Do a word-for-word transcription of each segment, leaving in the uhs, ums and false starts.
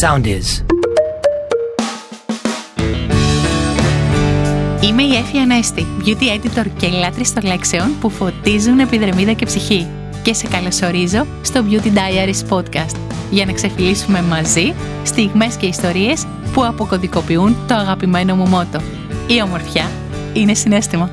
sound is. Είμαι η Έφη Ανέστη, beauty editor και λάτρης των λέξεων που φωτίζουν επιδερμίδα και ψυχή. Και σε καλωσορίζω στο Beauty Diaries podcast, για να ξεφυλίσουμε μαζί στιγμές και ιστορίες που αποκωδικοποιούν το αγαπημένο μου μότο. Η ομορφιά είναι συναίσθημα.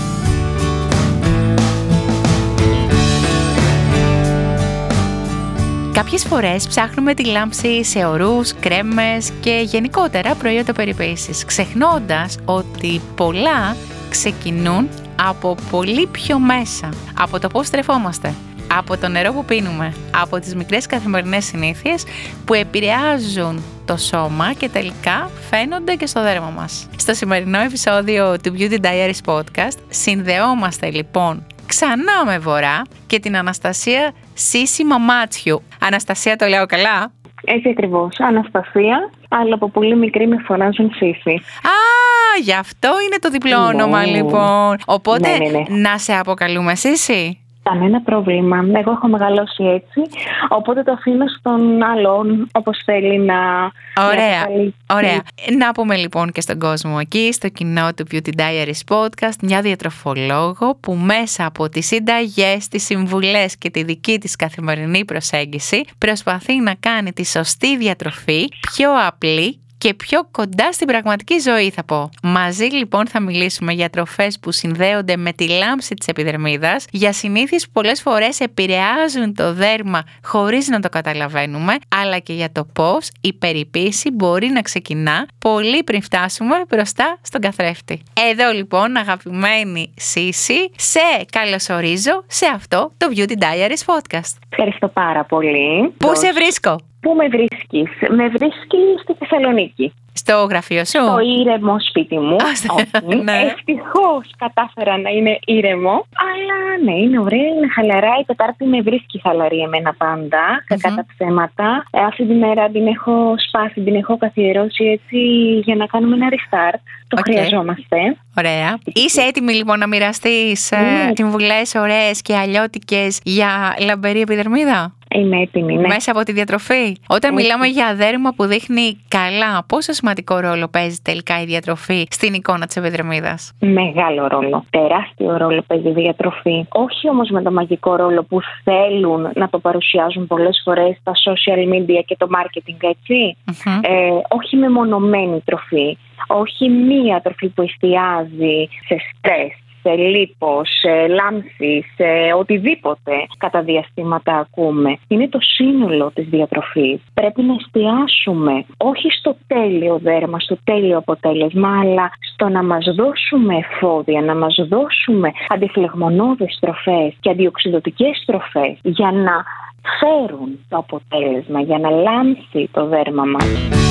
Κάποιες φορές ψάχνουμε τη λάμψη σε ορούς, κρέμες και γενικότερα προϊόντα περιποίησης, ξεχνώντας ότι πολλά ξεκινούν από πολύ πιο μέσα, από το πώς στρεφόμαστε, από το νερό που πίνουμε, από τις μικρές καθημερινές συνήθειες που επηρεάζουν το σώμα και τελικά φαίνονται και στο δέρμα μας. Στο σημερινό επεισόδιο του Beauty Diaries podcast συνδεόμαστε λοιπόν ξανά με Βορρά και την Αναστασία Σύση Μαμάτσιου. Αναστασία, το λέω καλά? Έτσι ακριβώς, Αναστασία, αλλά από πολύ μικρή με φωνάζουν Σύση. Α, γι' αυτό είναι το διπλό ναι. όνομα λοιπόν. Οπότε ναι, ναι, ναι. να σε αποκαλούμε Σύση. Κανένα πρόβλημα. Εγώ έχω μεγαλώσει έτσι, οπότε το αφήνω στον άλλον όπως θέλει να... Ωραία, να ωραία. Να πούμε λοιπόν και στον κόσμο εκεί, στο κοινό του Beauty Diaries podcast, μια διατροφολόγο που μέσα από τις συνταγές, τις συμβουλές και τη δική της καθημερινή προσέγγιση προσπαθεί να κάνει τη σωστή διατροφή πιο απλή και πιο κοντά στην πραγματική ζωή, θα πω. Μαζί λοιπόν θα μιλήσουμε για τροφές που συνδέονται με τη λάμψη της επιδερμίδας, για συνήθειες που πολλές φορές επηρεάζουν το δέρμα χωρίς να το καταλαβαίνουμε, αλλά και για το πώς η περιποίηση μπορεί να ξεκινά πολύ πριν φτάσουμε μπροστά στον καθρέφτη. Εδώ λοιπόν, αγαπημένη Σύση, σε καλωσορίζω σε αυτό το Beauty Diaries podcast. Ευχαριστώ πάρα πολύ. Πού σε βρίσκω? Πού με βρίσκεις? Με βρίσκεις στη Θεσσαλονίκη. Στο γραφείο σου? Στο ήρεμο σπίτι μου. Όχι. Ναι. Ευτυχώς κατάφερα να είναι ήρεμο. Αλλά ναι, είναι ωραία, είναι χαλαρά. Η Τετάρτη με βρίσκει χαλαρή εμένα πάντα. Mm-hmm. Κακά τα ψέματα. Ε, αυτή τη μέρα την έχω σπάσει, την έχω καθιερώσει έτσι για να κάνουμε ένα restart. Το okay. χρειαζόμαστε. Ωραία. Είσαι έτοιμη λοιπόν να μοιραστείς mm. συμβουλές ωραίες και αλλιώτικες για λαμπερή επιδερμίδα? Είμαι έτοιμη, ναι. Μέσα από τη διατροφή. Όταν Έτσι. μιλάμε για δέρμα που δείχνει καλά, πόσο σημαντικό ρόλο παίζει τελικά η διατροφή στην εικόνα της επιδερμίδας? Μεγάλο ρόλο. Τεράστιο ρόλο παίζει η διατροφή. Όχι όμως με το μαγικό ρόλο που θέλουν να το παρουσιάζουν πολλές φορές τα social media και το marketing, έτσι. Mm-hmm. Ε, όχι με μονομένη τροφή. Όχι μία τροφή που εστιάζει σε στρες, σε λίπος, σε λάμψη, σε οτιδήποτε κατά διαστήματα ακούμε. Είναι το σύνολο της διατροφής. Πρέπει να εστιάσουμε όχι στο τέλειο δέρμα, στο τέλειο αποτέλεσμα, αλλά στο να μας δώσουμε εφόδια, να μας δώσουμε αντιφλεγμονώδεις τροφές και αντιοξυδοτικές τροφές για να φέρουν το αποτέλεσμα, για να λάμψει το δέρμα μας.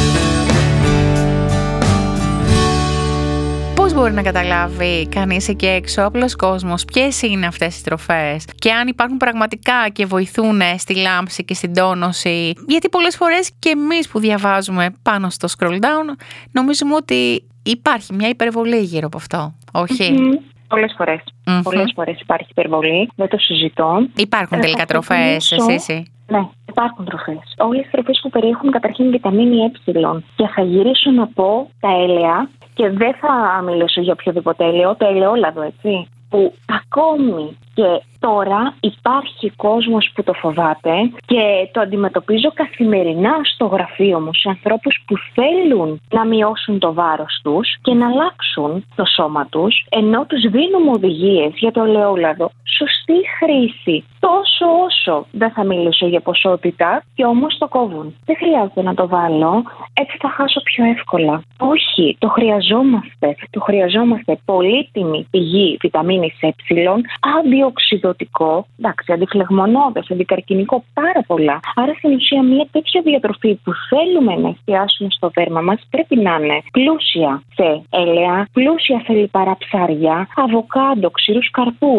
Πώς μπορεί να καταλάβει κανείς εκεί έξω, απλός κόσμος, ποιες είναι αυτές οι τροφές και αν υπάρχουν πραγματικά και βοηθούν στη λάμψη και στην τόνωση? Γιατί πολλές φορές και εμείς που διαβάζουμε πάνω στο scroll down νομίζουμε ότι υπάρχει μια υπερβολή γύρω από αυτό, όχι? Mm-hmm. Πολλές φορές. Mm-hmm. Πολλές φορές υπάρχει υπερβολή, δεν το συζητώ. Υπάρχουν τελικά τροφές, εσύ? Ναι, υπάρχουν τροφές. Όλες οι τροφές που περιέχουν καταρχήν βιταμίνη Ε. Και θα γυρίσω να πω τα έλαια. Και δεν θα μιλήσω για οποιοδήποτε έλαιο, το ελαιόλαδο, έτσι. Που ακόμη και τώρα υπάρχει κόσμος που το φοβάται και το αντιμετωπίζω καθημερινά στο γραφείο μου σε ανθρώπους που θέλουν να μειώσουν το βάρος τους και να αλλάξουν το σώμα τους, ενώ τους δίνουμε οδηγίες για το ελαιόλαδο. Σωστή χρήση. Τόσο όσο δεν θα μιλήσω για ποσότητα και όμως το κόβουν. Δεν χρειάζεται να το βάλω, έτσι θα χάσω πιο εύκολα. Όχι, το χρειαζόμαστε. Το χρειαζόμαστε πολύτιμη πηγή βιταμίνης Ε, αντιοξυδοτικό, εντάξει, αντιφλεγμονώδες, αντικαρκινικό, πάρα πολλά. Άρα στην ουσία μια τέτοια διατροφή που θέλουμε να εστιάσουμε στο δέρμα μας πρέπει να είναι πλούσια σε έλαια, πλούσια σε λιπαρά ψάρια, αβοκάντο, ξηρούς καρπούς,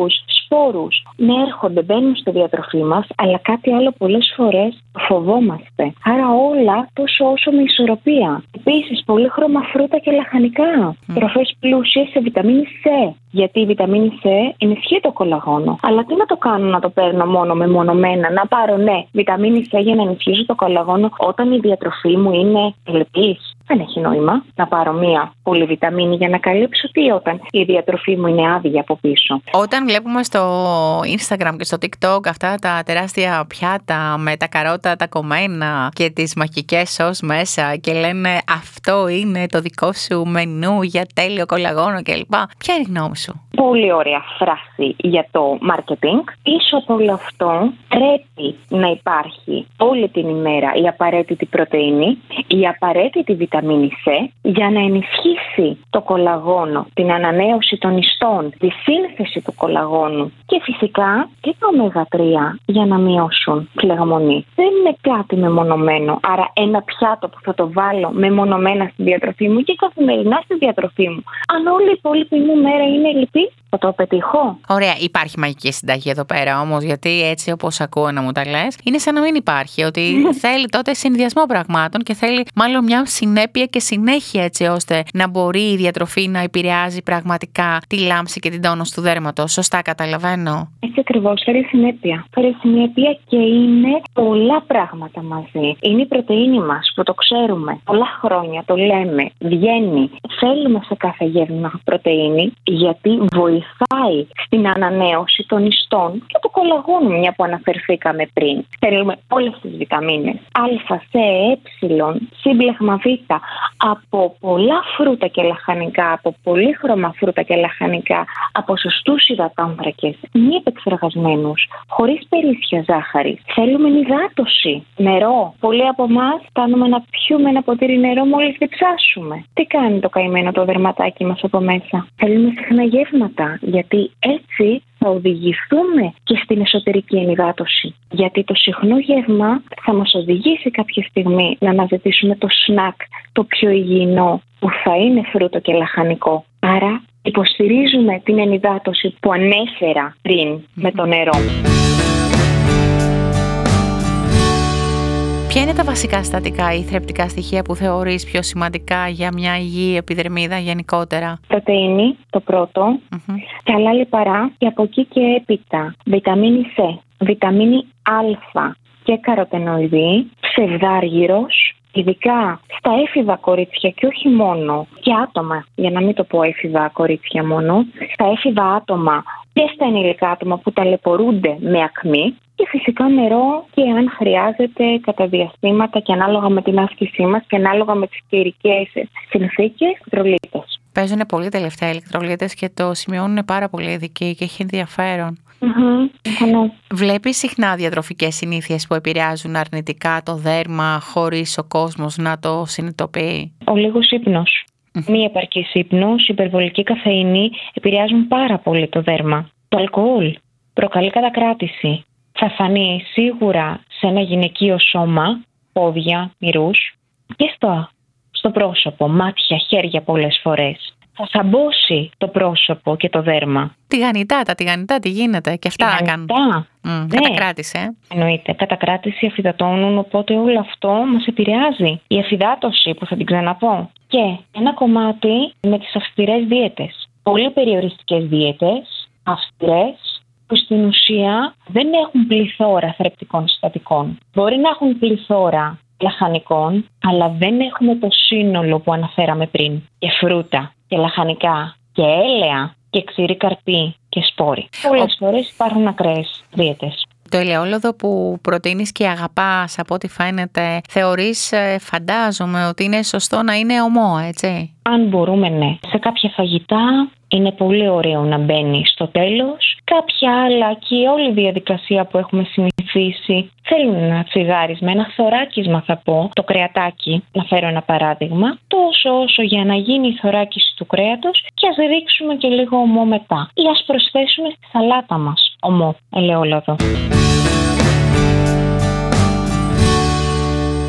σπόρους. Ναι, έρχονται, μπαίνουν στη διατροφή μας, αλλά κάτι άλλο πολλές φορές φοβόμαστε. Άρα όλα τόσο όσο με ισορροπία. Επίσης, πολύχρωμα φρούτα και λαχανικά. Mm. Τροφές πλούσιες σε βιταμίνη C. Γιατί η βιταμίνη C ενισχύει το κολαγόνο. Αλλά τι να το κάνω να το παίρνω μόνο μεμονωμένα, να πάρω ναι, βιταμίνη C για να ενισχύσω το κολαγόνο όταν η διατροφή μου είναι λεπτής. Δεν έχει νόημα να πάρω μία πολυβιταμίνη για να καλύψω τι όταν η διατροφή μου είναι άδεια από πίσω. Όταν βλέπουμε στο Instagram και στο TikTok αυτά τα τεράστια πιάτα με τα καρότα τα κομμένα και τις μαγικές σως μέσα και λένε αυτό είναι το δικό σου μενού για τέλειο κολαγόνο κλπ. Ποια είναι η γνώμη σου? Πολύ ωραία φράση για το marketing. Πίσω από όλο αυτό πρέπει να υπάρχει όλη την ημέρα η απαραίτητη πρωτεΐνη, η απαραίτητη βιταμίνη C για να ενισχύσει το κολαγόνο, την ανανέωση των ιστών, τη σύνθεση του κολαγόνου και φυσικά και το ωμέγα τρία για να μειώσουν φλεγμονή. Δεν είναι κάτι μεμονωμένο, άρα ένα πιάτο που θα το βάλω μεμονωμένα στη διατροφή μου και καθημερινά στη διατροφή μου. Αν όλη η υπόλοιπη μου μέρα είναι λυπή, θα το πετύχω. Ωραία, υπάρχει μαγική συνταγή εδώ πέρα όμως, γιατί έτσι όπως ακούω να μου τα λες, είναι σαν να μην υπάρχει. Ότι θέλει τότε συνδυασμό πραγμάτων και θέλει μάλλον μια συνέπεια και συνέχεια έτσι ώστε να μπορεί η διατροφή να επηρεάζει πραγματικά τη λάμψη και την τόνωση του δέρματος. Σωστά καταλαβαίνω? Έτσι ακριβώς, φέρει συνέπεια. Φέρει συνέπεια και είναι πολλά πράγματα μαζί. Είναι η πρωτεΐνη μας που το ξέρουμε. Πολλά χρόνια το λέμε, βγαίνει. Θέλουμε σε κάθε γεύμα πρωτεΐνη γιατί βοηθάει βοηθάει στην ανανέωση των ιστών και του κολαγόνου, μια που αναφερθήκαμε πριν. Θέλουμε όλες τις βιταμίνες Α, Σ, Ε, σύμπλεγμα Β από πολλά φρούτα και λαχανικά, από πολύχρωμα φρούτα και λαχανικά, από σωστούς υδατάνθρακες, μη επεξεργασμένους, χωρίς περίσσια ζάχαρη. Θέλουμε υδάτωση, νερό. Πολλοί από εμάς κάνουμε να πιούμε ένα ποτήρι νερό μόλις διψάσουμε. Τι κάνει το καημένο το δερματάκι μας από μέσα? Θέλουμε συχνά γεύματα, γιατί έτσι θα οδηγηθούμε και στην εσωτερική ενυδάτωση. Γιατί το συχνό γεύμα θα μας οδηγήσει κάποια στιγμή να αναζητήσουμε το σνακ, το πιο υγιεινό, που θα είναι φρούτο και λαχανικό. Άρα υποστηρίζουμε την ενυδάτωση που ανέφερα πριν mm-hmm. με το νερό. Ποια είναι τα βασικά συστατικά ή θρεπτικά στοιχεία που θεωρείς πιο σημαντικά για μια υγιή επιδερμίδα γενικότερα? Πρωτεΐνη, το πρώτο, mm-hmm. καλά λιπαρά και από εκεί και έπειτα βιταμίνη C, βιταμίνη Α και καροτενοειδή, ψευδάργυρος, ειδικά στα έφηβα κορίτσια και όχι μόνο, και άτομα, για να μην το πω έφηβα κορίτσια μόνο, στα έφηβα άτομα και στα ενηλικά άτομα που ταλαιπωρούνται με ακμή. Και φυσικά νερό και αν χρειάζεται κατά διαστήματα και ανάλογα με την άσκησή μας και ανάλογα με τις καιρικές συνθήκες, ηλεκτρολίτες. Παίζουν πολύ τελευταία ηλεκτρολίτες και το σημειώνουν πάρα πολύ ειδικοί και έχει ενδιαφέρον. Mm-hmm. Βλέπεις συχνά διατροφικές συνήθειες που επηρεάζουν αρνητικά το δέρμα χωρίς ο κόσμος να το συνειδητοποιεί? Ο λίγος ύπνος. Mm-hmm. Μη επαρκής ύπνος, υπερβολική καφεΐνη επηρεάζουν πάρα πολύ το δέρμα. Το αλκοόλ προκαλεί κατακράτηση. Θα φανεί σίγουρα σε ένα γυναικείο σώμα, πόδια, μυρούς και στο, στο πρόσωπο, μάτια, χέρια πολλές φορές. Θα σαμπώσει το πρόσωπο και το δέρμα. Τηγανιτά, τα τηγανιτά τι γίνεται και αυτά κάνουν. Mm, ναι. Κατακράτηση, ε. Εννοείται, κατακράτηση, αφυδατώνουν, οπότε όλο αυτό μας επηρεάζει. Η αφυδάτωση που θα την ξαναπώ. Και ένα κομμάτι με τις αυστηρές δίαιτες. Πολύ περιοριστικές δίαιτες, αυστηρές, που στην ουσία δεν έχουν πληθώρα θρεπτικών συστατικών. Μπορεί να έχουν πληθώρα λαχανικών, αλλά δεν έχουμε το σύνολο που αναφέραμε πριν. Και φρούτα και λαχανικά και έλαια και ξηρή καρπή και σπόροι. Πολλές Ο... φορές υπάρχουν ακραίες δίαιτες. Το ελαιόλαδο που προτείνεις και αγαπάς, από ό,τι φαίνεται, θεωρείς, φαντάζομαι, ότι είναι σωστό να είναι ομό, έτσι? Αν μπορούμε, ναι. Σε κάποια φαγητά είναι πολύ ωραίο να μπαίνει στο τέλος. Κάποια άλλα και όλη η διαδικασία που έχουμε συνηθίσει θέλουν ένα τσιγάρισμα, ένα θωράκισμα θα πω, το κρεατάκι, να φέρω ένα παράδειγμα, τόσο όσο για να γίνει η θωράκιση του κρέατος και ας ρίξουμε και λίγο ομό μετά. Ή ας προσθέσουμε στη σαλάτα μας ομό, ελαιόλαδο.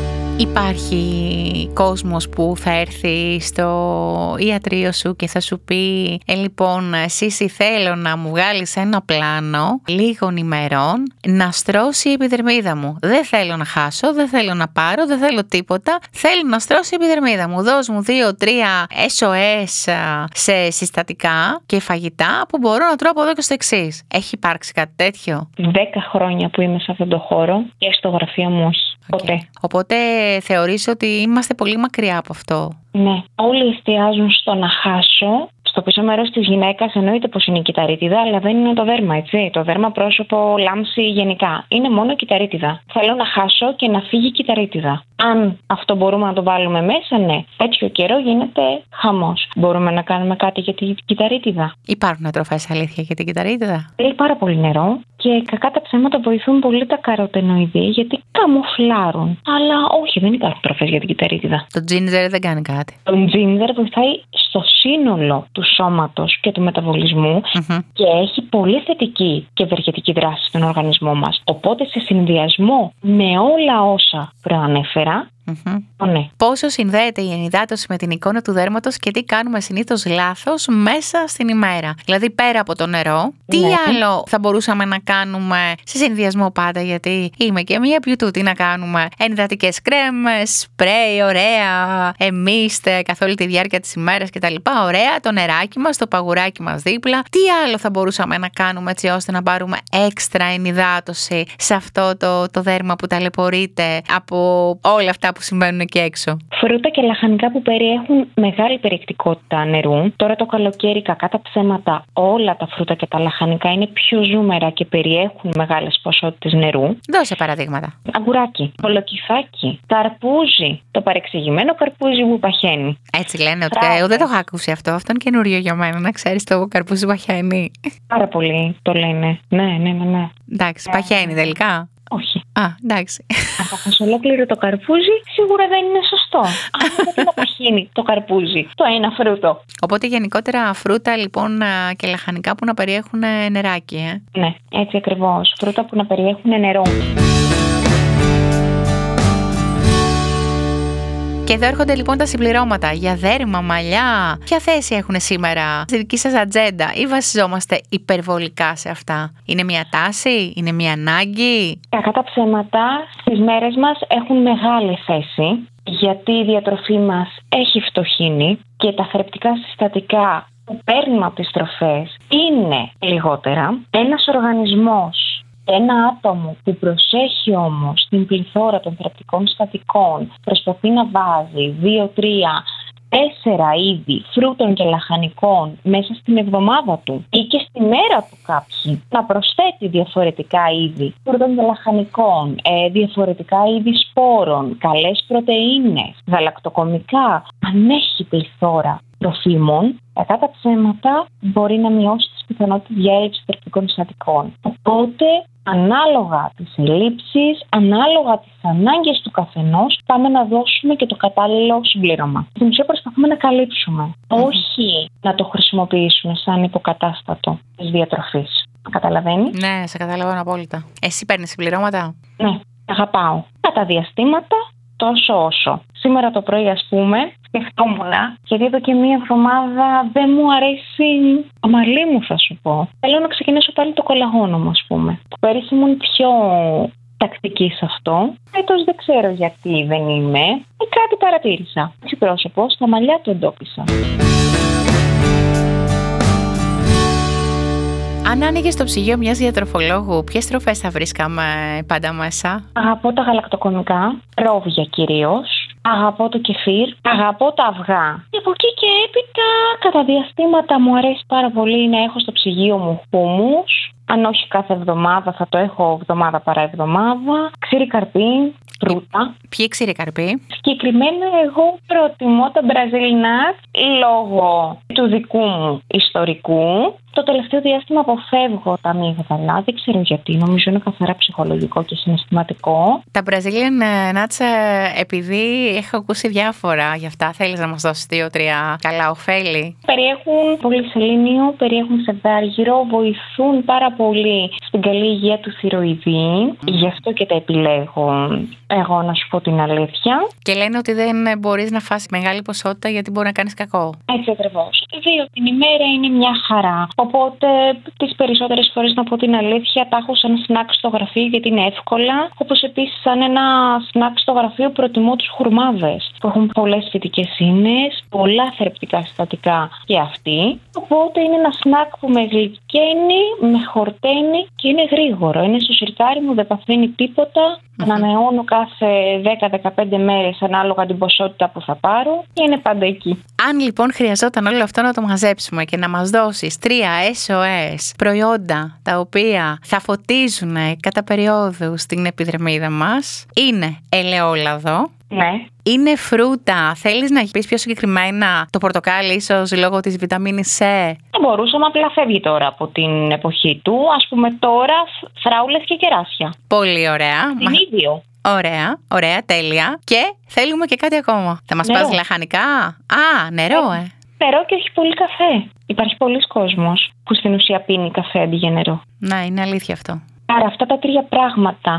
Υπάρχει κόσμος που θα έρθει στο ιατρείο σου και θα σου πει ε, λοιπόν Σύση, θέλω να μου βγάλεις ένα πλάνο λίγων ημερών να στρώσει η επιδερμίδα μου. Δεν θέλω να χάσω, δεν θέλω να πάρω, δεν θέλω τίποτα. Θέλω να στρώσει η επιδερμίδα μου. Δώσ' μου δύο-τρία ες ο ες σε συστατικά και φαγητά που μπορώ να τρώω από εδώ και στο εξής. Έχει υπάρξει κάτι τέτοιο? Δέκα χρόνια που είμαι σε αυτόν τον χώρο και στο γραφείο μου όχι. Okay. Ποτέ. Οπότε θεωρείς ότι είμαστε πολύ μακριά από αυτό? Ναι. Όλοι εστιάζουν στο να χάσω. Στο πίσω μέρος της γυναίκας εννοείται πως είναι η κυταρίτιδα, αλλά δεν είναι το δέρμα, έτσι. Το δέρμα, πρόσωπο, λάμψη γενικά. Είναι μόνο η κυταρίτιδα. Θέλω να χάσω και να φύγει η κυταρίτιδα. Αν αυτό μπορούμε να το βάλουμε μέσα, ναι. Τέτοιο καιρό γίνεται χαμός. Μπορούμε να κάνουμε κάτι για την κυταρίτιδα? Υπάρχουν τροφές αλήθεια για την κυταρίτιδα? Θέλει πάρα πολύ νερό και κακά τα ψέματα βοηθούν πολύ τα καροτενοειδή γιατί καμουφλάρουν. Αλλά όχι, δεν υπάρχουν τροφές για την κυταρίτιδα. Το ginger δεν κάνει κάτι? Το ginger βοηθάει στο σύνολο του σώματος και του μεταβολισμού mm-hmm. και έχει πολύ θετική και ευεργετική δράση στον οργανισμό μας. Οπότε σε συνδυασμό με όλα όσα προανέφερα, Mm-hmm. Oh, ναι. Πόσο συνδέεται η ενυδάτωση με την εικόνα του δέρματος και τι κάνουμε συνήθως λάθος μέσα στην ημέρα? Δηλαδή πέρα από το νερό, τι ναι. άλλο θα μπορούσαμε να κάνουμε σε συνδυασμό πάντα? Γιατί είμαι και μία πιουτού, τι να κάνουμε? Ενυδατικές κρέμες, σπρέι, ωραία, εμείστε καθ' όλη τη διάρκεια της ημέρας κτλ. Ωραία, το νεράκι μας, το παγουράκι μας δίπλα. Τι άλλο θα μπορούσαμε να κάνουμε έτσι ώστε να πάρουμε έξτρα ενυδάτωση σε αυτό το, το δέρμα που ταλαιπωρείται από όλα αυτά που συμβαίνουν εκεί έξω? Φρούτα και λαχανικά που περιέχουν μεγάλη περιεκτικότητα νερού. Τώρα το καλοκαίρι, κακά τα ψέματα, όλα τα φρούτα και τα λαχανικά είναι πιο ζούμερα και περιέχουν μεγάλες ποσότητες νερού. Δώσε παραδείγματα. Αγκουράκι, κολοκυθάκι, καρπούζι, το παρεξηγημένο καρπούζι που παχαίνει. Έτσι λένε ότι εγώ δεν το έχω ακούσει αυτό. Αυτό είναι καινούριο για μένα, να ξέρεις, το καρπούζι παχαίνει. Πάρα πολύ το λένε. Ναι, ναι, ναι. ναι. Εντάξει, παχαίνει τελικά? Όχι. Α, εντάξει. Αν θα φας ολόκληρο το καρπούζι, σίγουρα δεν είναι σωστό. Αν δεν να παχύνει το καρπούζι, το ένα φρούτο. Οπότε γενικότερα φρούτα λοιπόν και λαχανικά που να περιέχουν νεράκι, ε? Ναι, έτσι ακριβώς. Φρούτα που να περιέχουν νερό. Και εδώ έρχονται λοιπόν τα συμπληρώματα για δέρμα, μαλλιά. Ποια θέση έχουν σήμερα στη δική σας ατζέντα ή βασιζόμαστε υπερβολικά σε αυτά? Είναι μια τάση, είναι μια ανάγκη? Κακά τα ψέματα στις μέρες μας έχουν μεγάλη θέση, γιατί η διατροφή μας έχει φτωχύνει και τα θρεπτικά συστατικά που παίρνουμε από τις τροφές είναι λιγότερα. Ένας οργανισμός, ένα άτομο που προσέχει όμως την πληθώρα των θρεπτικών συστατικών, προσπαθεί να βάζει δύο, τρία, τέσσερα είδη φρούτων και λαχανικών μέσα στην εβδομάδα του ή και στη μέρα του κάποιοι, να προσθέτει διαφορετικά είδη φρούτων και λαχανικών, ε, διαφορετικά είδη σπόρων, καλές πρωτεΐνες, γαλακτοκομικά, αν έχει πληθώρα τροφίμων, κατά τα ψέματα μπορεί να μειώσει τις πιθανότητες διέλευσης θρεπτικών συστατικών. Οπότε, ανάλογα τις ελλείψεις, ανάλογα τις ανάγκες του καθενός, πάμε να δώσουμε και το κατάλληλο συμπλήρωμα. Στην ουσία προσπαθούμε να καλύψουμε, mm-hmm. όχι να το χρησιμοποιήσουμε σαν υποκατάστατο της διατροφής. Καταλαβαίνεις? Ναι, σε καταλαβαίνω απόλυτα. Εσύ παίρνεις συμπληρώματα? Ναι, αγαπάω. Κατά διαστήματα, τόσο όσο. Σήμερα το πρωί, ας πούμε, σκεφτόμουν, γιατί εδώ και μία εβδομάδα δεν μου αρέσει το μαλλί μου, θα σου πω. Θέλω να ξεκινήσω πάλι το κολαγόνο μου, ας πούμε. Πέρυσι ήμουν πιο τακτική σε αυτό. Έτος δεν ξέρω γιατί δεν είμαι. Ε, κάτι παρατήρησα. Έτσι πρόσωπο, στα μαλλιά το εντόπισα. Αν άνοιγες το ψυγείο μιας διατροφολόγου, ποιες τροφές θα βρίσκαμε πάντα μέσα? Αγαπώ τα γαλακτοκομικά, ρόβια κυρίως. Αγαπώ το κεφίρ, αγαπώ τα αυγά. Και από εκεί και έπειτα, κατά διαστήματα μου αρέσει πάρα πολύ να έχω στο ψυγείο μου χούμους. Αν όχι κάθε εβδομάδα, θα το έχω εβδομάδα παρά εβδομάδα. Ξύρι καρπί, φρούτα. Ποιοι ξύρι καρπί? Συγκεκριμένα εγώ προτιμώ τα μπραζιλινά λόγω του δικού μου ιστορικού Το τελευταίο διάστημα αποφεύγω τα αμύγδαλα. Δεν ξέρω γιατί. Νομίζω είναι καθαρά ψυχολογικό και συναισθηματικό. Τα Brazilian nuts, επειδή έχω ακούσει διάφορα γι' αυτά, θέλεις να μας δώσεις δύο-τρία καλά ωφέλη? Περιέχουν πολύ σελήνιο, περιέχουν σεδάργυρο, βοηθούν πάρα πολύ στην καλή υγεία του θηροειδή. Mm. Γι' αυτό και τα επιλέγω εγώ, να σου πω την αλήθεια. Και λένε ότι δεν μπορείς να φας μεγάλη ποσότητα γιατί μπορεί να κάνεις κακό. Έτσι ακριβώς. Δύο την ημέρα είναι μια χαρά. Οπότε τις περισσότερες φορές, να πω την αλήθεια, τα έχω σαν σνακ στο γραφείο γιατί είναι εύκολα. Όπως επίσης, σαν ένα σνακ στο γραφείο, προτιμώ τους χουρμάδες που έχουν πολλές φυτικές ίνες, πολλά θρεπτικά συστατικά και αυτοί. Οπότε είναι ένα σνακ που με γλυκαίνει, με χορταίνει και είναι γρήγορο. Είναι στο σιρτάρι μου, δεν παθαίνει τίποτα. Mm-hmm. Ανανεώνω κάθε δέκα με δεκαπέντε μέρες ανάλογα την ποσότητα που θα πάρω και είναι πάντα εκεί. Αν λοιπόν χρειαζόταν όλο αυτό να το μαζέψουμε και να μας δώσεις τρία ες ο ες προϊόντα τα οποία θα φωτίζουν κατά περιόδους την επιδερμίδα μας, είναι ελαιόλαδο. Ναι. Είναι φρούτα. Θέλεις να πεις πιο συγκεκριμένα το πορτοκάλι, ίσως λόγω της βιταμίνης C? Θα μπορούσαμε, απλά φεύγει τώρα από την εποχή του. Ας πούμε τώρα φράουλες και κεράσια. Πολύ ωραία. Είναι ίδιο. Ωραία, ωραία, τέλεια. Και θέλουμε και κάτι ακόμα. Θα μας πας λαχανικά? Α, νερό, ε. Νερό και όχι πολύ καφέ. Υπάρχει πολλοί κόσμος που στην ουσία πίνει καφέ αντί για νερό. Να, είναι αλήθεια αυτό. Άρα αυτά τα τρία πράγματα,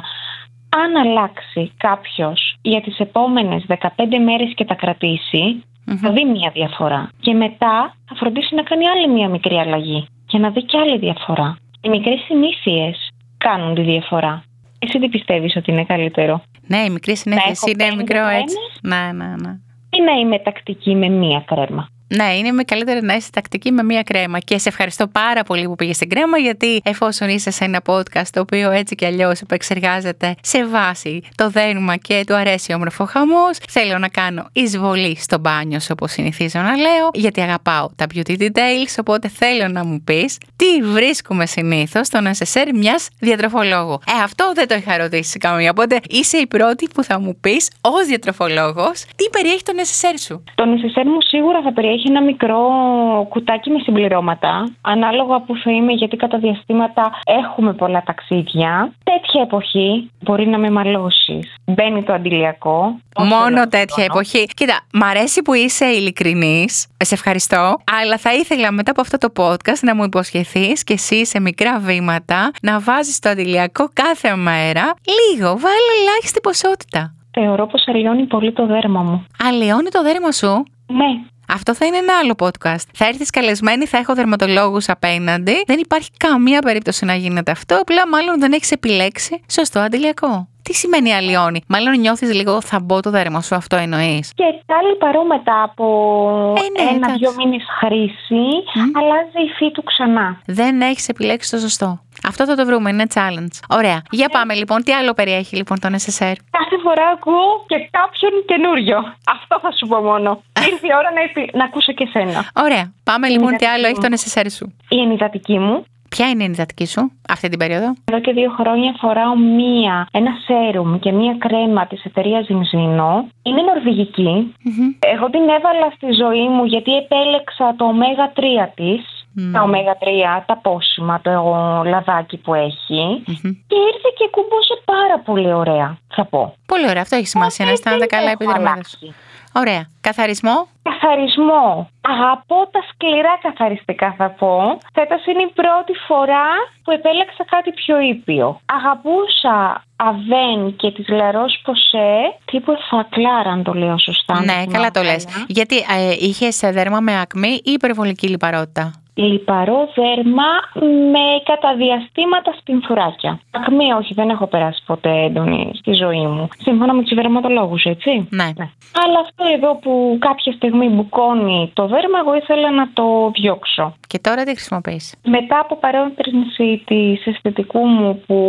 αν αλλάξει κάποιος για τις επόμενες δεκαπέντε μέρες και τα κρατήσει, mm-hmm. θα δει μια διαφορά. Και μετά θα φροντίσει να κάνει άλλη μια μικρή αλλαγή και να δει και άλλη διαφορά. Οι μικρές συνήθειες κάνουν τη διαφορά. Εσύ τι πιστεύεις ότι είναι καλύτερο? Ναι, η μικρή συνήθειες είναι μικρό έτσι. Ναι, ναι, ναι. Ή να είμαι τακτική με μία κρέμα? Ναι, είναι με καλύτερα να είσαι τακτική με μία κρέμα. Και σε ευχαριστώ πάρα πολύ που πήγες στην κρέμα, γιατί εφόσον είσαι σε ένα podcast το οποίο έτσι κι αλλιώς επεξεργάζεται σε βάση το δέρμα και του αρέσει ο όμορφο χαμός, θέλω να κάνω εισβολή στο μπάνιο σου, όπως συνηθίζω να λέω, γιατί αγαπάω τα beauty details. Οπότε θέλω να μου πεις τι βρίσκουμε συνήθως στο νεσεσέρ μιας διατροφολόγου. Ε, αυτό δεν το είχα ρωτήσει καμία. Οπότε είσαι η πρώτη που θα μου πεις ως διατροφολόγος τι περιέχει το νεσεσέρ σου. Το νεσεσέρ μου σίγουρα θα περιέχει ένα μικρό κουτάκι με συμπληρώματα, ανάλογα που θα είμαι, γιατί κατά διαστήματα έχουμε πολλά ταξίδια. Τέτοια εποχή μπορεί να με μαλώσεις. Μπαίνει το αντιλιακό. Μόνο τέτοια εποχή. Κοίτα, μ' αρέσει που είσαι ειλικρινής. Σε ευχαριστώ. Αλλά θα ήθελα μετά από αυτό το podcast να μου υποσχεθείς και εσύ σε μικρά βήματα να βάζεις το αντιλιακό κάθε μέρα. Λίγο, βάλε ελάχιστη ποσότητα. Θεωρώ πως αλλοιώνει πολύ το δέρμα μου. Αλλοιώνει το δέρμα σου? Ναι. Αυτό θα είναι ένα άλλο podcast. Θα έρθεις καλεσμένη, θα έχω δερματολόγους απέναντι. Δεν υπάρχει καμία περίπτωση να γίνεται αυτό. Απλά μάλλον δεν έχεις επιλέξει σωστό αντιλιακό. Τι σημαίνει αλλοιώνει? Μάλλον νιώθεις λίγο θαμπό το δέρμα σου, αυτό εννοείς? Και πάλι παρό μετά από ε, ναι, ένα-δυο μήνες χρήση, mm. αλλάζει η υφή του ξανά. Δεν έχεις επιλέξει το σωστό. Αυτό θα το βρούμε, είναι challenge. Ωραία. Για πάμε λοιπόν. Τι άλλο περιέχει λοιπόν το νεσεσέρ? Κάθε φορά ακούω και κάποιον καινούριο. Αυτό θα σου πω μόνο. Ήρθε η ώρα να, επι... να ακούσω και σένα. Ωραία. Πάμε λοιπόν. Τι άλλο έχει το νεσεσέρ σου? Η ενυδατική μου. Ποια είναι η ενυδατική σου αυτή την περίοδο? Εδώ και δύο χρόνια φοράω μία, ένα σέρουμ και μία κρέμα της εταιρείας Ζινζίνο. Είναι νορβηγική. Mm-hmm. Εγώ την έβαλα στη ζωή μου γιατί επέλεξα το ωμέγα τρία της. Mm. Τα ωμέγα τρία, τα πόσιμα, το λαδάκι που έχει. Mm-hmm. Και ήρθε και κουμπούσε πάρα πολύ ωραία, θα πω. Πολύ ωραία, αυτό έχει σημασία, να αισθάνονται καλά επιδερμίδες. Ωραία. Καθαρισμό. Καθαρισμό. Αγαπώ τα σκληρά καθαριστικά, θα πω. Φέτος είναι η πρώτη φορά που επέλεξα κάτι πιο ήπιο. Αγαπούσα Αβέν και της Λαρός Ποσέ, τύπου εφακλάρα, αν το λέω σωστά. Ναι, καλά το λες. Γιατί ε, είχες δέρμα με ακμή ή υπερβολική λιπαρότητα? Λιπαρό δέρμα με κατά διαστήματα σπινθουράκια. Ακμή όχι, δεν έχω περάσει ποτέ έντονη στη ζωή μου. Σύμφωνα με τους δερματολόγους, έτσι. Ναι. ναι. Αλλά αυτό εδώ που κάποια στιγμή μπουκώνει το δέρμα, εγώ ήθελα να το διώξω. Και τώρα τι χρησιμοποιείς? Μετά από παρότρινση της αισθητικού μου που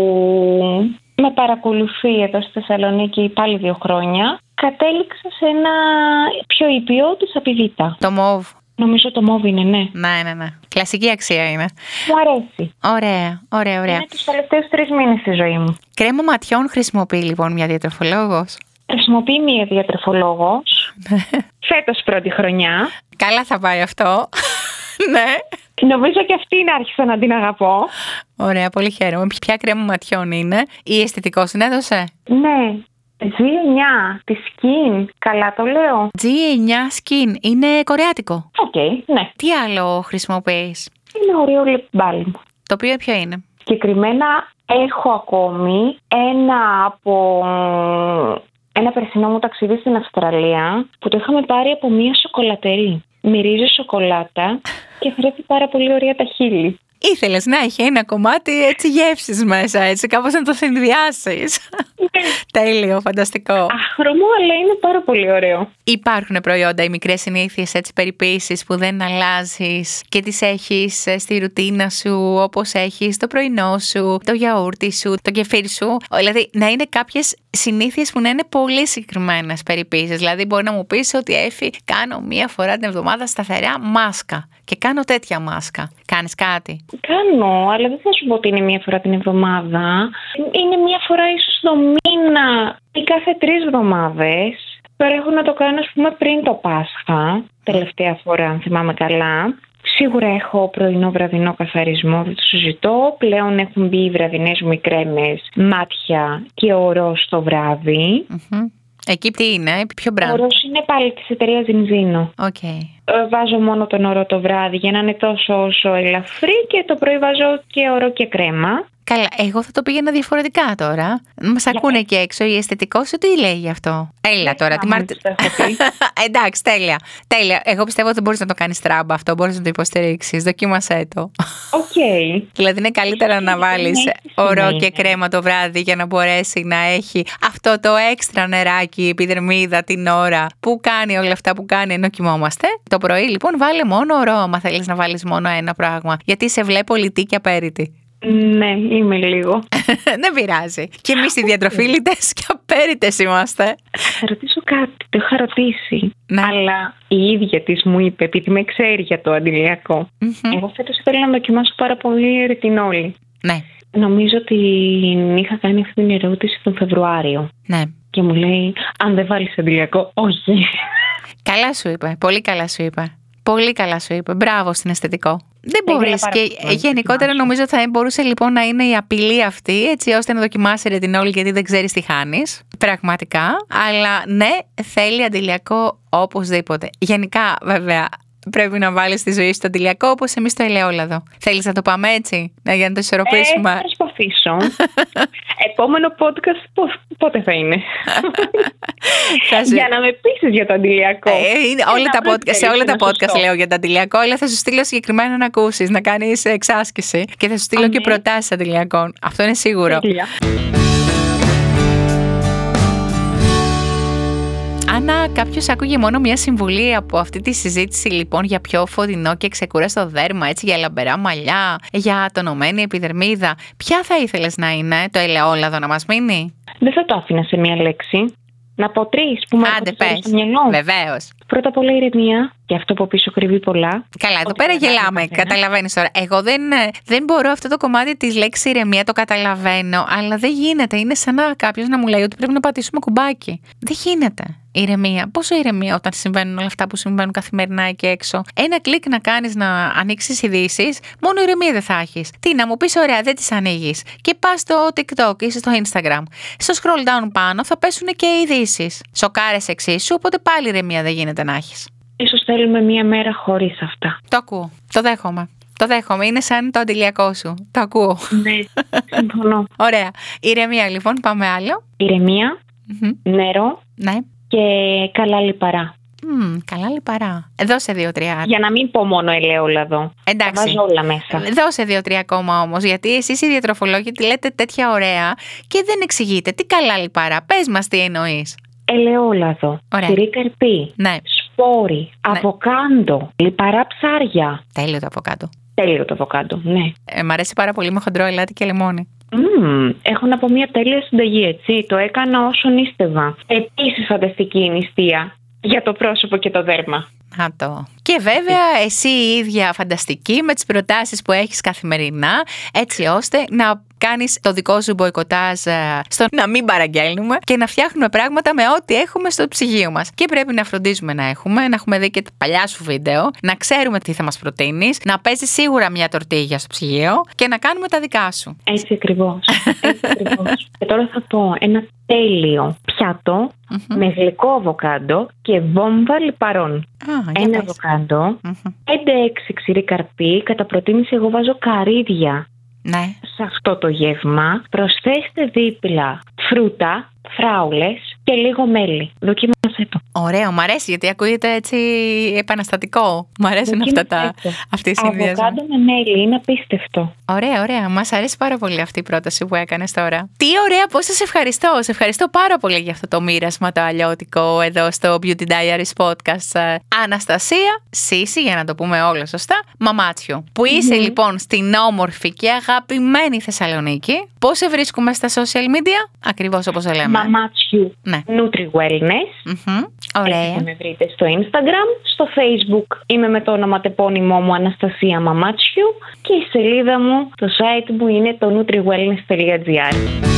με παρακολουθεί εδώ στη Θεσσαλονίκη πάλι δύο χρόνια, κατέληξα σε ένα πιο ήπιο της Απιβίτα. Το μόβ. Νομίζω το μόβ είναι, ναι. Ναι, ναι, ναι. Κλασική αξία είναι. Μου αρέσει. Ωραία, ωραία, ωραία. Είναι τους τελευταίους τρεις μήνες στη ζωή μου. Κρέμα ματιών χρησιμοποιεί λοιπόν μια διατροφολόγος? Χρησιμοποιεί μια διατροφολόγος. Φέτος πρώτη χρονιά. Καλά θα πάει αυτό. Ναι. Νομίζω και αυτήν άρχισα να την αγαπώ. Ωραία, πολύ χαίρομαι. Ποια κρέμα ματιών είναι? Ή αισθητικό συνέδωσε? Ναι. τζι εννιά, τη Skin, καλά το λέω. τζι εννιά Skin, είναι κορεάτικο. Οκ, okay, ναι. Τι άλλο χρησιμοποιείς? Είναι ωραίο lip balm. Το οποίο ποιο είναι? Συγκεκριμένα έχω ακόμη ένα από ένα περσινό μου ταξίδι στην Αυστραλία που το είχαμε πάρει από μία σοκολατερή. Μυρίζει σοκολάτα και θρέφει πάρα πολύ ωραία τα χείλη. Ήθελες να έχει ένα κομμάτι έτσι γεύσης μέσα, έτσι κάπως να το συνδυάσεις. Τέλειο, φανταστικό. Αχρωμό, αλλά είναι πάρα πολύ ωραίο. Υπάρχουν προϊόντα ή μικρές συνήθειες, έτσι περιποίησεις που δεν αλλάζεις και τις έχεις στη ρουτίνα σου, όπως έχεις το πρωινό σου, το γιαούρτι σου, το κεφίρ σου. Δηλαδή να είναι κάποιες συνήθειες που να είναι πολύ συγκεκριμένες περιποίησεις. Δηλαδή μπορεί να μου πεις ότι Έφη, κάνω μία φορά την εβδομάδα σταθερά μάσκα και κάνω τέτοια μάσκα. Κάνεις κάτι? Κάνω, αλλά δεν θα σου πω ότι είναι μία φορά την εβδομάδα. Είναι μία φορά ίσως το μήνα ή κάθε τρεις εβδομάδες. Τώρα έχω να το κάνω, ας πούμε, πριν το Πάσχα, τελευταία φορά, αν θυμάμαι καλά. Σίγουρα έχω πρωινό βραδινό καθαρισμό, δεν το συζητώ. Πλέον έχουν μπει οι βραδινές μου οι κρέμες, μάτια και ορός το βράδυ. Mm-hmm. Εκεί τι είναι, ποιο brand? Ο ορός είναι πάλι της εταιρείας Ζινζίνο. Okay. Βάζω μόνο τον όρο το βράδυ για να είναι τόσο όσο ελαφρύ και το πρωί βάζω και όρο και κρέμα. Καλά, εγώ θα το πήγαινα διαφορετικά τώρα. Μας ακούνε και έξω, η αισθητικό σου τι λέει γι' αυτό? Έλα τώρα, τη Μάρτιν. Εντάξει, τέλεια. Τέλεια. Εγώ πιστεύω ότι μπορείς να το κάνεις τράμπα αυτό, μπορείς να το υποστηρίξεις. Δοκίμασέ το. Οκ. Okay. Δηλαδή είναι καλύτερα να βάλεις ορό και κρέμα το βράδυ για να μπορέσει να έχει αυτό το έξτρα νεράκι, η επιδερμίδα την ώρα που κάνει όλα αυτά που κάνει ενώ κοιμόμαστε. Το πρωί λοιπόν βάλε μόνο ορό, άμα θέλεις να βάλεις μόνο ένα πράγμα. Γιατί σε βλέπω λιτή και απέριτη. Ναι, είμαι λίγο. Δεν πειράζει. Και εμείς οι διατροφίλητες και απέριτες είμαστε. Θα ρωτήσω κάτι, το είχα ρωτήσει. Ναι. Αλλά η ίδια της μου είπε, επειδή με ξέρει για το αντιλιακό. Mm-hmm. Εγώ φέτος θέλω να δοκιμάσω πάρα πολύ ρετινόλη. Ναι. Νομίζω ότι είχα κάνει αυτή την ερώτηση τον Φεβρουάριο. Ναι. Και μου λέει, αν δεν βάλεις αντιλιακό, όχι. Καλά σου είπε, πολύ καλά σου είπε. Πολύ καλά σου είπε. Μπράβο στην αισθητικό. Δεν μπορείς. Και γενικότερα νομίζω θα μπορούσε λοιπόν να είναι η απειλή αυτή, έτσι ώστε να δοκιμάσει ρετινόλ, γιατί δεν ξέρεις τι χάνεις. Πραγματικά. Αλλά ναι, θέλει αντιλιακό οπωσδήποτε. Γενικά, βέβαια, πρέπει να βάλεις στη ζωή σου το αντιλιακό όπως εμείς το ελαιόλαδο. Θέλεις να το πάμε έτσι, για να το ισορροπήσουμε? Ε, θα προσπαθήσω. Επόμενο podcast πότε θα είναι? θα σου... Για να με πείσεις για το αντιλιακό. Ε, είναι όλα τα podcast, σε όλα τα podcast λέω για το αντιλιακό, αλλά θα σου στείλω συγκεκριμένα να ακούσεις, να κάνεις εξάσκηση και θα σου στείλω Α, και ναι. προτάσεις αντιλιακών. Αυτό είναι σίγουρο. Αν κάποιος άκουγε μόνο μια συμβουλή από αυτή τη συζήτηση λοιπόν για πιο φωτεινό και ξεκούραστο δέρμα, έτσι, για λαμπερά μαλλιά, για τονωμένη επιδερμίδα, ποια θα ήθελες να είναι? Το ελαιόλαδο να μας μείνει? Δεν θα το άφηνα σε μια λέξη. Να πω τρεις που μου έρχονται στο μυαλό. Βεβαίως. Πρώτα απ' όλα ηρεμία, και αυτό από πίσω κρύβει πολλά. Καλά, εδώ πέρα γελάμε, καταλαβαίνεις τώρα. Εγώ δεν, δεν μπορώ αυτό το κομμάτι της λέξης ηρεμία, το καταλαβαίνω, αλλά δεν γίνεται. Είναι σαν να κάποιος να μου λέει ότι πρέπει να πατήσουμε κουμπάκι. Δεν γίνεται. Ηρεμία. Πόσο ηρεμία όταν συμβαίνουν όλα αυτά που συμβαίνουν καθημερινά εκεί έξω? Ένα κλικ να κάνεις να ανοίξεις ειδήσεις, μόνο ηρεμία δεν θα έχεις. Τι να μου πεις, ωραία, δεν τις ανοίγεις. Και πας στο TikTok ή στο Instagram. Στο scroll down πάνω θα πέσουν και ειδήσεις. Σοκάρες εξίσου, οπότε πάλι ηρεμία δεν γίνεται να έχεις. Ίσως θέλουμε μία μέρα χωρίς αυτά. Το ακούω. Το δέχομαι. Το δέχομαι. Είναι σαν το αντιλιακό σου. Το ακούω. Ναι, συμφωνώ. Ωραία. Ηρεμία λοιπόν, πάμε άλλο. Ηρεμία, mm-hmm. νερό. Ναι. Και καλά λιπαρά. Mm, καλά λιπαρά. Δώσε δύο-τρία. Για να μην πω μόνο ελαιόλαδο. Εντάξει. Θα βάζω όλα μέσα. Δώσε δύο-τρία ακόμα όμως, γιατί εσείς οι διατροφολόγοι τη λέτε τέτοια ωραία και δεν εξηγείτε. Τι καλά λιπαρά? Πες μας τι εννοείς. Ελαιόλαδο, τυρί καρπί, ναι. σπόρι, ναι. αβοκάντο, λιπαρά ψάρια. Τέλειο το αβοκάντο. Τέλειο το αβοκάντο, ναι. Ε, μ' αρέσει πάρα πολύ με χοντρό αλάτι και λεμόνι. Mm, έχω να πω μια τέλεια συνταγή, έτσι. Το έκανα όσο νίστευα. Επίσης φανταστική η νηστεία για το πρόσωπο και το δέρμα. Α, το. Και βέβαια εσύ η ίδια φανταστική με τις προτάσεις που έχεις καθημερινά, έτσι ώστε να κάνεις το δικό σου μποϊκοτάζ στο να μην παραγγέλνουμε και να φτιάχνουμε πράγματα με ό,τι έχουμε στο ψυγείο μας. Και πρέπει να φροντίζουμε να έχουμε, να έχουμε δει και τα παλιά σου βίντεο, να ξέρουμε τι θα μας προτείνεις, να παίζει σίγουρα μια τορτίγια στο ψυγείο και να κάνουμε τα δικά σου. Έτσι ακριβώς. Έτσι ακριβώς. Και τώρα θα πω ένα τέλειο πιάτο mm-hmm. με γλυκό αβοκάντο και βόμβα λιπαρών. Ah, ένα αβοκάντο, mm-hmm. πέντε έξι ξηρή καρπί, κατά προτίμηση εγώ βάζω καρύδια. Ναι. Σε αυτό το γεύμα προσθέστε δίπλα φρούτα, φράουλες και λίγο μέλι. Δοκίμασέ το. Ωραίο, μ' αρέσει γιατί ακούγεται έτσι επαναστατικό. Μ' αρέσουν αυτά τα, αυτοί οι συνδυασμοί. Αβοκάντο με μέλι, είναι απίστευτο. Ωραία, ωραία. Μας αρέσει πάρα πολύ αυτή η πρόταση που έκανες τώρα. Τι ωραία, πώς σας ευχαριστώ. Σε ευχαριστώ πάρα πολύ για αυτό το μοίρασμα το αλλιώτικο εδώ στο Beauty Diaries Podcast. Αναστασία Σύση, για να το πούμε όλο σωστά, Μαμάτσιου. Που είσαι mm-hmm. λοιπόν στην όμορφη και αγαπημένη Θεσσαλονίκη. Πώς σε βρίσκουμε στα social media, ακριβώς όπως λέμε. Μαμάτσιου ναι. Nutri Wellness. Mm-hmm. Ωραία. Έτσι θα με βρείτε στο Instagram, στο Facebook είμαι με το ονοματεπώνυμό μου Αναστασία Μαμάτσιου και η σελίδα μου, το site μου είναι το nutriwellness τελεία gr.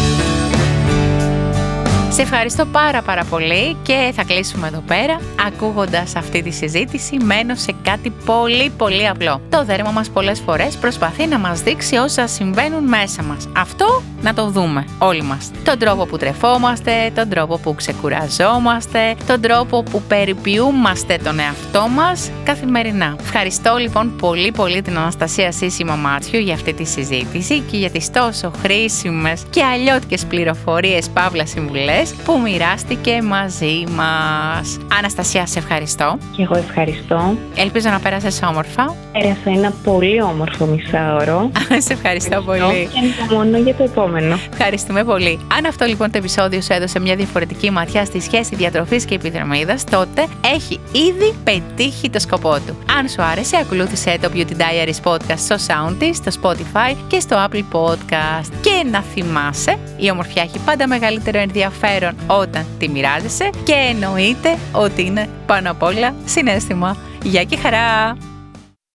Σε ευχαριστώ πάρα πάρα πολύ και θα κλείσουμε εδώ πέρα ακούγοντας αυτή τη συζήτηση. Μένω σε κάτι πολύ πολύ απλό. Το δέρμα μας πολλές φορές προσπαθεί να μας δείξει όσα συμβαίνουν μέσα μας. Αυτό να το δούμε όλοι μας. Τον τρόπο που τρεφόμαστε, τον τρόπο που ξεκουραζόμαστε, τον τρόπο που περιποιούμαστε τον εαυτό μας καθημερινά. Ευχαριστώ λοιπόν πολύ πολύ την Αναστασία Σύση Μαμάτσιου για αυτή τη συζήτηση και για τις τόσο χρήσιμες και αλλιώτικες πληροφορίες παύλα συμβουλές που μοιράστηκε μαζί μας. Αναστασία, σε ευχαριστώ. Και εγώ ευχαριστώ. Ελπίζω να πέρασες όμορφα. Πέρασα ένα πολύ όμορφο μισάωρο. Σε ευχαριστώ, ευχαριστώ πολύ. Και ανυπομονώ για το επόμενο. Ευχαριστούμε πολύ. Αν αυτό λοιπόν το επεισόδιο σου έδωσε μια διαφορετική ματιά στη σχέση διατροφής και επιδερμίδας, τότε έχει ήδη πετύχει το σκοπό του. Αν σου άρεσε, ακολούθησε το Beauty Diaries Podcast στο Soundist, στο Spotify και στο Apple Podcast. Και να θυμάσαι, η ομορφιά έχει πάντα μεγαλύτερο ενδιαφέρον όταν τη μοιράζεσαι και εννοείται ότι είναι πάνω απ' όλα συναίσθημα. Γεια και χαρά!